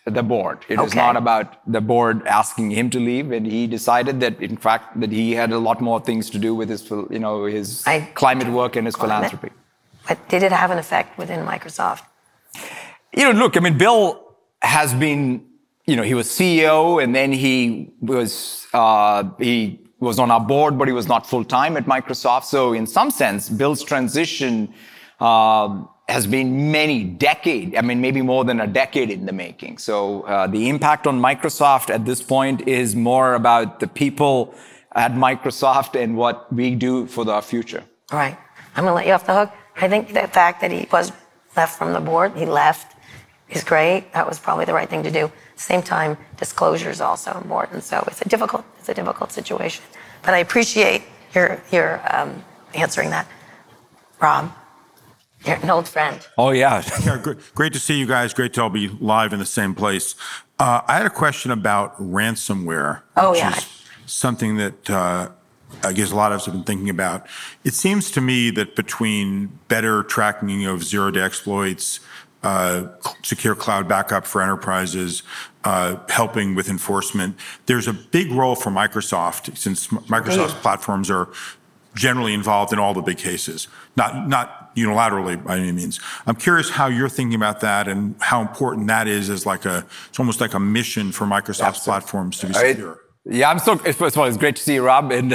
the board. It is not about the board asking him to leave. And he decided that, in fact, that he had a lot more things to do with his, his climate work and his philanthropy. But did it have an effect within Microsoft? Look, I mean, Bill has been, he was CEO, and then he was on our board, but he was not full-time at Microsoft. So in some sense, Bill's transition has been maybe more than a decade in the making. So the impact on Microsoft at this point is more about the people at Microsoft and what we do for our future. All right. I'm going to let you off the hook. I think the fact that he was left from the board, he left, is great. That was probably the right thing to do. At the same time, disclosure is also important. So it's a difficult situation. But I appreciate your answering that. Rob, you're an old friend. Oh, yeah. Great to see you guys. Great to all be live in the same place. I had a question about ransomware. Which is something that I guess a lot of us have been thinking about. It seems to me that between better tracking of zero-day exploits, secure cloud backup for enterprises, helping with enforcement, there's a big role for Microsoft, since Microsoft's platforms are generally involved in all the big cases, not unilaterally by any means. I'm curious how you're thinking about that and how important that is as it's almost like a mission for Microsoft's platforms to be secure. Yeah, first of all, it's great to see you, Rob. And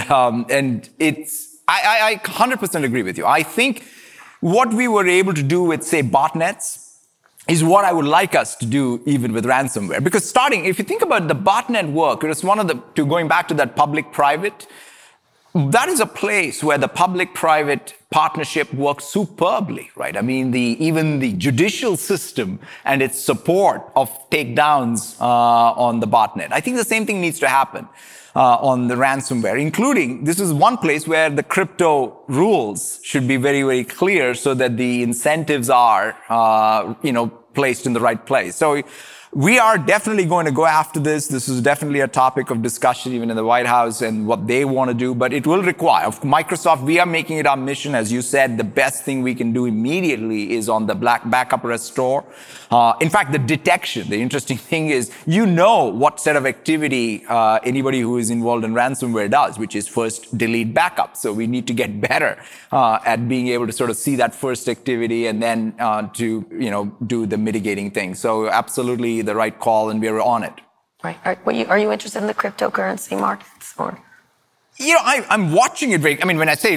I 100% agree with you. I think what we were able to do with, say, botnets is what I would like us to do even with ransomware. Because if you think about the botnet work, it was going back to that public-private, that is a place where the public-private partnership works superbly, right? I mean, even the judicial system and its support of takedowns on the botnet. I think the same thing needs to happen on the ransomware, including, this is one place where the crypto rules should be very, very clear so that the incentives are, placed in the right place. So we are definitely going to go after this. This is definitely a topic of discussion even in the White House and what they want to do, but it will require. Microsoft, we are making it our mission. As you said, the best thing we can do immediately is on the backup restore. In fact, the detection, the interesting thing is, what set of activity anybody who is involved in ransomware does, which is first delete backup. So we need to get better at being able to sort of see that first activity and then to do the mitigating thing. So absolutely the right call, and we're on it. Right. Are you interested in the cryptocurrency markets? Or? I'm watching it very. I mean, when I say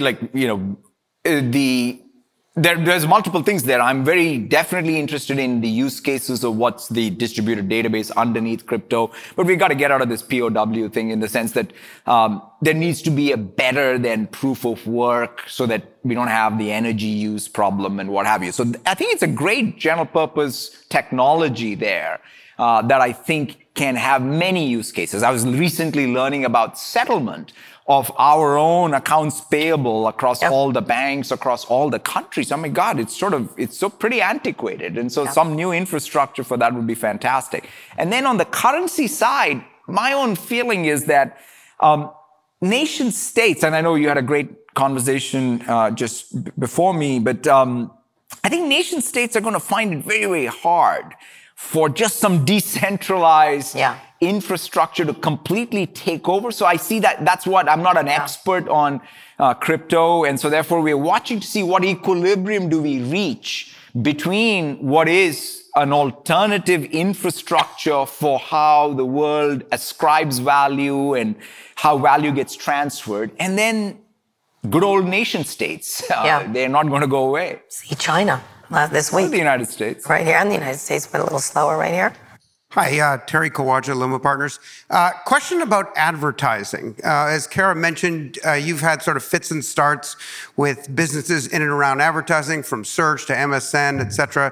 there's multiple things there. I'm very definitely interested in the use cases of what's the distributed database underneath crypto. But we've got to get out of this POW thing in the sense that there needs to be a better than proof of work so that we don't have the energy use problem and what have you. So I think it's a great general purpose technology there that I think can have many use cases. I was recently learning about settlement of our own accounts payable across all the banks, across all the countries. Oh my God, it's so pretty antiquated. And so some new infrastructure for that would be fantastic. And then on the currency side, my own feeling is that nation states, and I know you had a great conversation just before me, but I think nation states are going to find it very, very hard for just some decentralized infrastructure to completely take over. So I see that's what, I'm not an expert on crypto. And so therefore we're watching to see what equilibrium do we reach between what is an alternative infrastructure for how the world ascribes value and how value gets transferred. And then good old nation states, they're not going to go away. See China this week. The United States. Right here in the United States, but a little slower right here. Hi, Terry Kawaja, Luma Partners. Question about advertising. As Kara mentioned, you've had sort of fits and starts with businesses in and around advertising, from search to MSN, et cetera.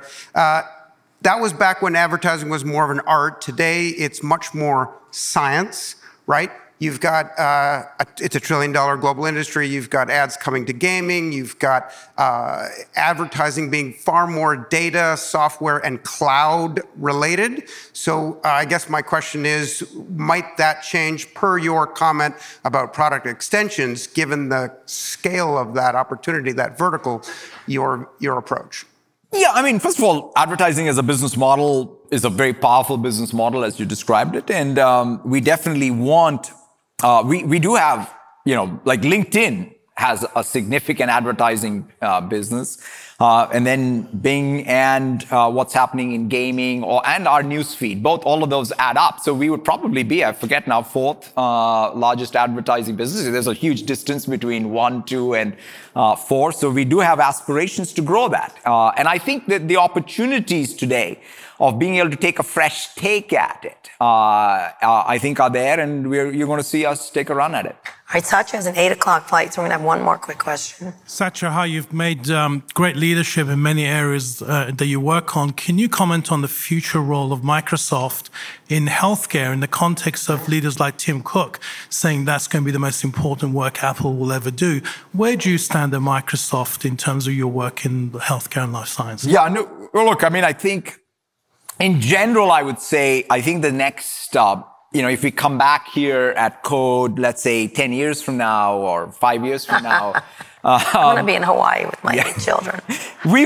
That was back when advertising was more of an art. Today, it's much more science, right? You've got, it's $1 trillion global industry. You've got ads coming to gaming. You've got advertising being far more data, software, and cloud related. So I guess my question is, might that change per your comment about product extensions, given the scale of that opportunity, that vertical, your approach? Yeah, I mean, first of all, advertising as a business model is a very powerful business model, as you described it. And we definitely want, we do have, like LinkedIn has a significant advertising business. And then Bing and what's happening in gaming and our newsfeed, all of those add up. So we would probably be, I forget now, fourth largest advertising business. There's a huge distance between 1, 2, and 4. So we do have aspirations to grow that. And I think that the opportunities today of being able to take a fresh take at it, I think are there, and you're going to see us take a run at it. All right, Satya has an 8 o'clock flight, so we're going to have one more quick question. Satya, hi, you've made great leadership in many areas that you work on. Can you comment on the future role of Microsoft in healthcare in the context of leaders like Tim Cook saying that's going to be the most important work Apple will ever do? Where do you stand at Microsoft in terms of your work in healthcare and life sciences? Yeah, no, look, I mean, I think in general, I would say, I think the next if we come back here at Code, let's say 10 years from now or 5 years from now. I want to be in Hawaii with my 8 children. We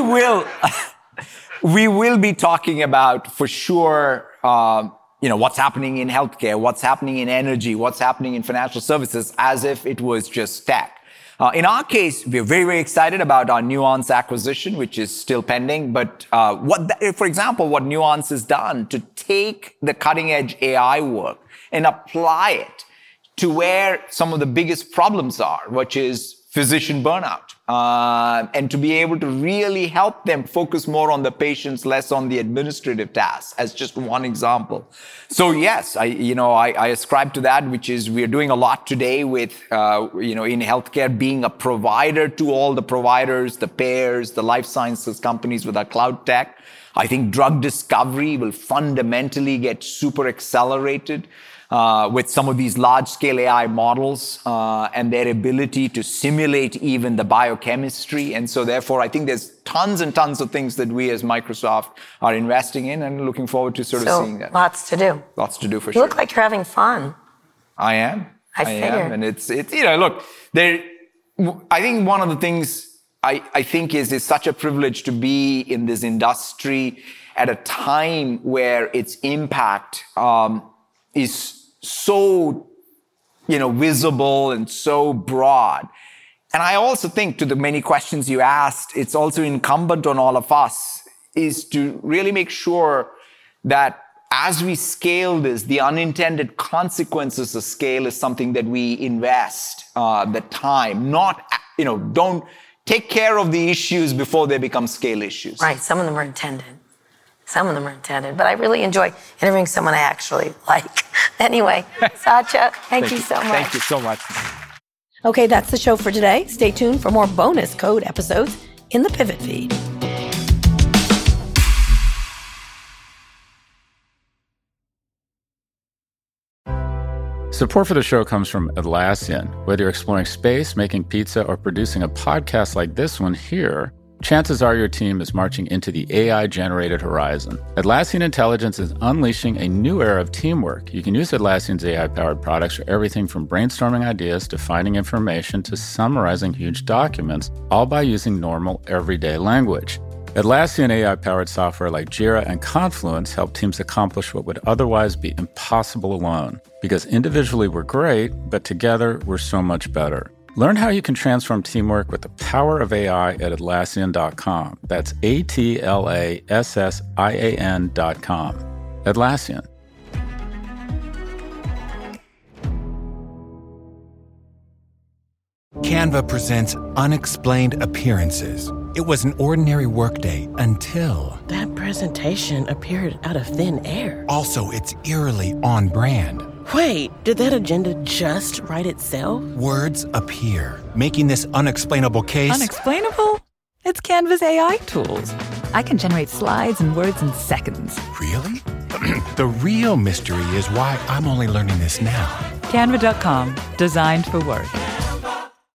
will be talking about, for sure, what's happening in healthcare, what's happening in energy, what's happening in financial services, as if it was just tech. In our case, we're very, very excited about our Nuance acquisition, which is still pending. But for example, what Nuance has done to take the cutting-edge AI work and apply it to where some of the biggest problems are, which is physician burnout, and to be able to really help them focus more on the patients, less on the administrative tasks, as just one example. So yes, I ascribe to that, which is we're doing a lot today with, in healthcare, being a provider to all the providers, the payers, the life sciences companies with our cloud tech. I think drug discovery will fundamentally get super accelerated with some of these large-scale AI models and their ability to simulate even the biochemistry. And so therefore, I think there's tons and tons of things that we as Microsoft are investing in and looking forward to sort of seeing that. Lots to do. Lots to do for sure. You look like you're having fun. I am. I figured. And it's look, I think one of the things I think is such a privilege to be in this industry at a time where its impact is so, visible and so broad. And I also think, to the many questions you asked, it's also incumbent on all of us is to really make sure that as we scale this, the unintended consequences of scale is something that we invest the time, don't take care of the issues before they become scale issues. Right, some of them are intended. But I really enjoy interviewing someone I actually like. Anyway, Satya, thank you so much. Thank you so much. Okay, that's the show for today. Stay tuned for more bonus Code episodes in the Pivot feed. Support for the show comes from Atlassian. Whether you're exploring space, making pizza, or producing a podcast like this one here, chances are your team is marching into the AI-generated horizon. Atlassian Intelligence is unleashing a new era of teamwork. You can use Atlassian's AI-powered products for everything from brainstorming ideas to finding information to summarizing huge documents, all by using normal, everyday language. Atlassian AI-powered software like Jira and Confluence help teams accomplish what would otherwise be impossible alone. Because individually we're great, but together we're so much better. Learn how you can transform teamwork with the power of AI at Atlassian.com. That's Atlassian.com. Atlassian. Canva presents Unexplained Appearances. It was an ordinary workday until... that presentation appeared out of thin air. Also, it's eerily on brand. Wait, did that agenda just write itself? Words appear, making this unexplainable case... Unexplainable? It's Canva's AI tools. I can generate slides and words in seconds. Really? The real mystery is why I'm only learning this now. Canva.com, designed for work.